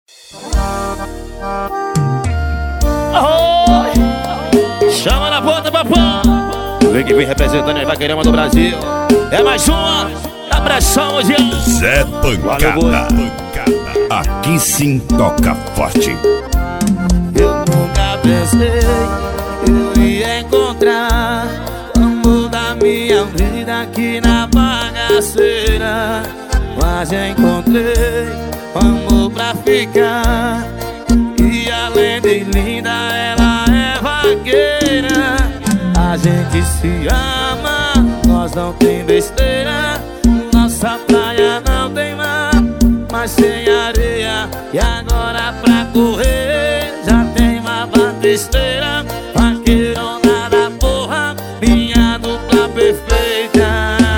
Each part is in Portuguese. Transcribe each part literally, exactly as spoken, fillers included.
Oh, chama na ponta, papão. Vem que vem representando a Vaqueirama do Brasil. É mais uma da pressão mundial. Zé Pancada. Aqui sim toca forte. Eu nunca pensei que eu ia encontrar o amor da minha vida aqui na bagaceira. Mas encontrei o amor pra ficar. E além de linda, ela é vaqueira. A gente se ama, nós não tem besteira. Nossa praia não tem mar, mas tem areia. E agora pra correr já tem uma batisteira. Vaqueirona da porra, minha dupla perfeita.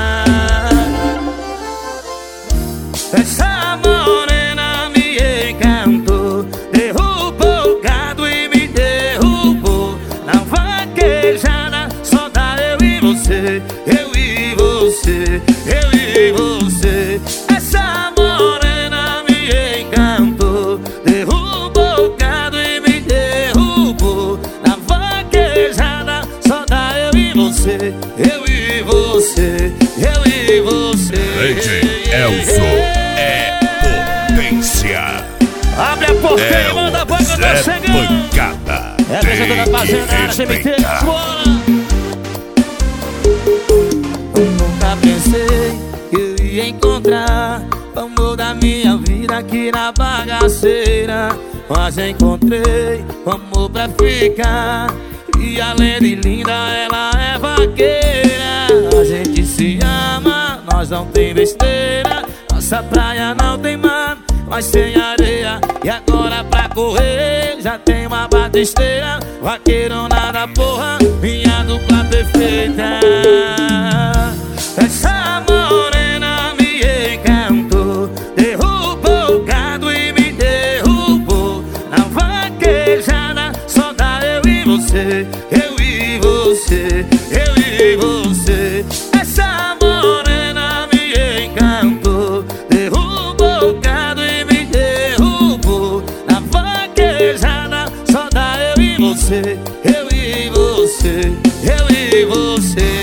Essa morena me encantou, derrubou o gado e me derrubou. Na vaquejada só dá eu e você, eu e você, eu e você. Essa morena me encantou, derrubou o gado e me derrubou. Na vaquejada só dá eu e você, eu e você, eu e você. D J Elson. Abre a porta é e manda a boca, eu tô chegando. Pancada. É a gente toda fazendo a C M T, bora. Eu nunca pensei que eu ia encontrar o amor da minha vida aqui na bagaceira. Mas encontrei o amor pra ficar. E além de linda, ela é vaqueira. A gente se ama, nós não tem besteira. Nossa praia não tem mar, mas tem areia. E agora pra correr já tem uma batisteira. Vaqueirona da porra, minha dupla perfeita. Essa morena me encantou, derrubou o gado e me derrubou. Na vaquejada só dá eu e você, eu e você, eu e você. Essa morena me encantou, derrubou o gado e me derrubou. Na vaquejada só dá eu e você, eu e você, eu e você.